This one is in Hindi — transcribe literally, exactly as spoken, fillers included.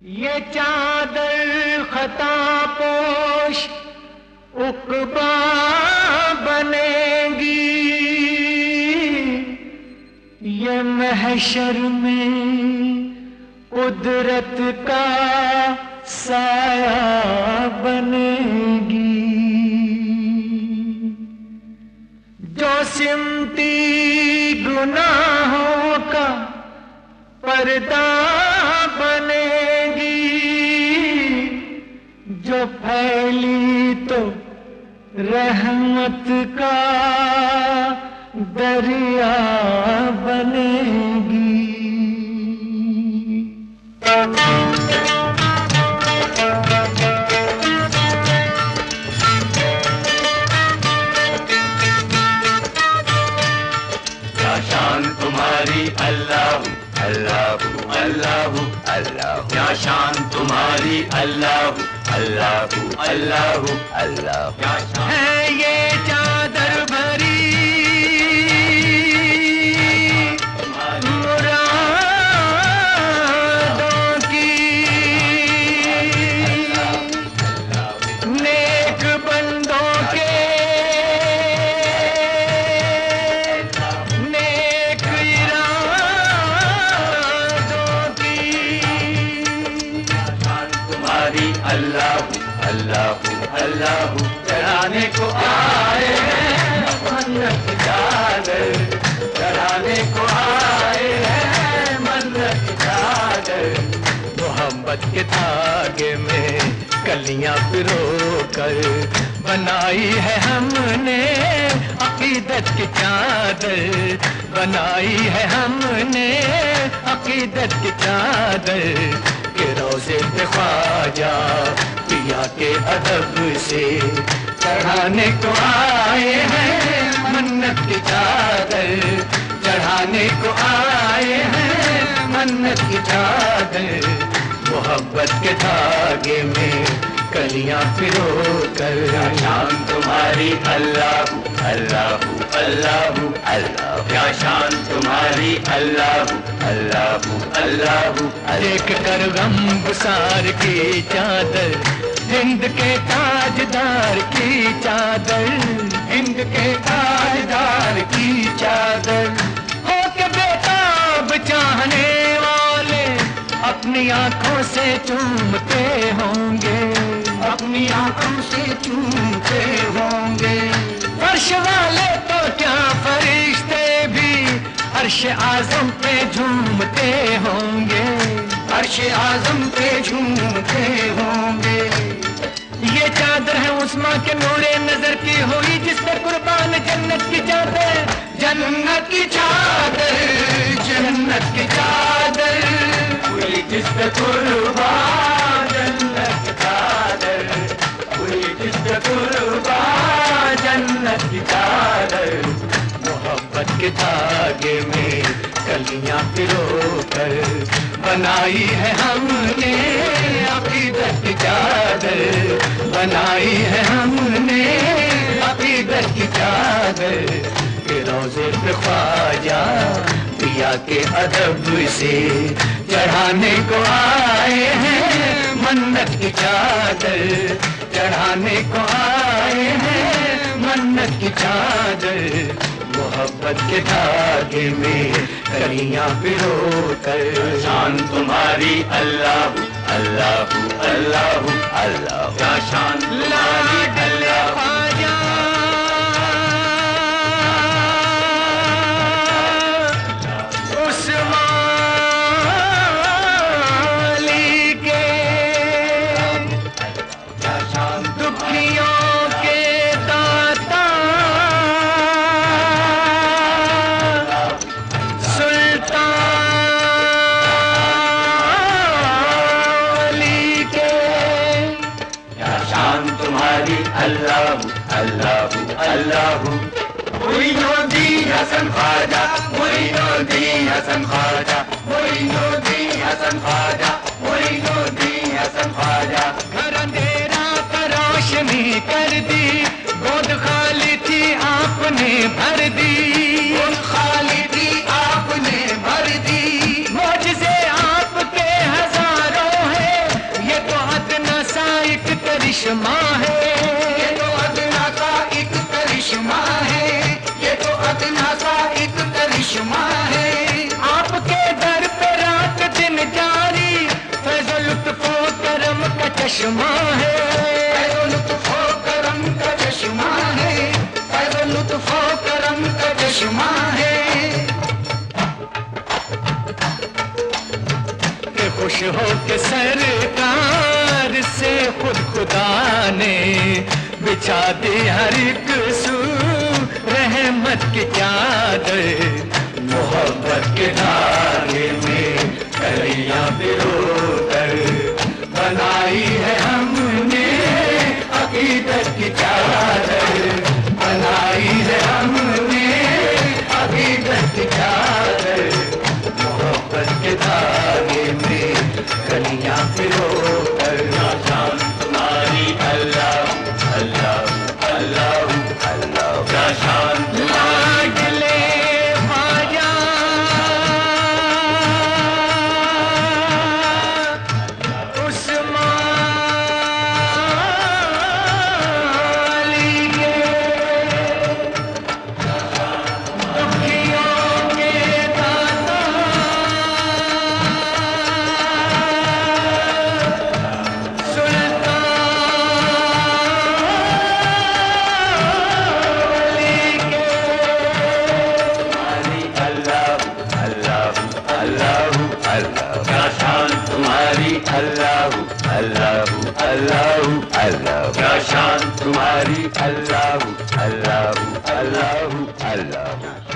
ये चादर खता पोश उक़बा बनेगी, ये महशर में कुदरत का साया बनेगी। जो सिमती गुनाहों का पर्दा बनेगी, जो फैली तो रहमत का दरिया बनेगी। क्या शान तुम्हारी अल्लाह अल्लाह अल्लाह अल्लाह, क्या शान तुम्हारी अल्लाह अल्लाह अल्लाह अल्लाह, क्या शान है ये चादर भरी अल्लाह अल्लाह अल्लाह, चढ़ाने को आए हैं मन्नत की चादर, चढ़ाने को आए हैं मन्नत की चादर। मोहब्बत के धागे में कलियां पिरो कर बनाई है हमने अकीदत की चादर, बनाई है हमने अकीदत की चादर। के रोज़े पे ख्वाजा पिया के अदब से चढ़ाने को आए हैं मन्नत की चादर, चढ़ाने को आए हैं मन्नत की चादर। मोहब्बत के धागे में कलियां पिरो कर, शान तुम्हारी अल्लाह अल्लाह अल्लाह अल्लाह, क्या शान तुम्हारी अल्लाह अल्लाह अल्लाह। देख कर गम गुसार की चादर, हिंद के ताजदार की चादर, हिंद के ताजदार की चादर। हो के बेताब चाहने वाले अपनी आंखों से चूमते होंगे, अपनी आंखों से चूमते होंगे। फर्श वाले तो क्या फरिश्ते भी अर्श आज़म पे झूमते होंगे, अर्श आज़म पे झूमते होंगे। ये चादर है उस्मा के नूरे नजर की हुई, जिस पे कुर्बान जन्नत की चादर, जन्नत की चादर, जन्नत की चादर हुई जिस पे कुर्बान जन्नत की चादर, हुई जिस पे कुर्बान जन्नत की चादर। मोहब्बत के धागे में कलियां पिरो कर बनाई है हमने अकीदत की चादर, बनाई है हमने अकीदत की चादर। के रोज़े पे ख्वाजा पिया के अदब से चढ़ाने को आए हैं मन्नत की चादर, चढ़ाने को आए हैं मन्नत की चादर। मोहब्बत के धागे में कलियां पिरो कर, शान तुम्हारी अल्लाह अल्लाह अल्लाह अल्लाह, क्या शान तुम्हारी अल्लाह अल्लाह अल्लाह अल्लाह। मोइनुद्दीन हसन ख्वाजा, मोइनुद्दीन हसन ख्वाजा, मोइनुद्दीन हसन ख्वाजा, मोइनुद्दीन हसन ख्वाजा। घर अंधेरा का रोशनी कर दी, गोद खाली थी आपने भर दी, गोद खाली थी आपने भर दी। मौजज़े आपके हजारों हैं, खुश हो के सरकार से खुद खुदा ने बिछा दी हर एक सू रहमत की चादर। मोहब्बत के धागे में कलियां पिरोकर बनाई है हमने अकीदत की चादर, बनाई है हमने अकीदत की चादर। मोहब्बत के धागे में कलियां पिरोकर शान तुम्हारी अल्लाह अल्लाह अल्लाह अल्लाह क्या शान लाडले ख्वाजा उस्मान अली के दुखियों के दाता सुल्तान अली के अल्लाह अल्लाह क्या शान तुम्हारी अल्लाह अल्लाह अल्लाह अल्लाह क्या शान तुम्हारी अल्लाह अल्लाह अल्लाह अल्लाह।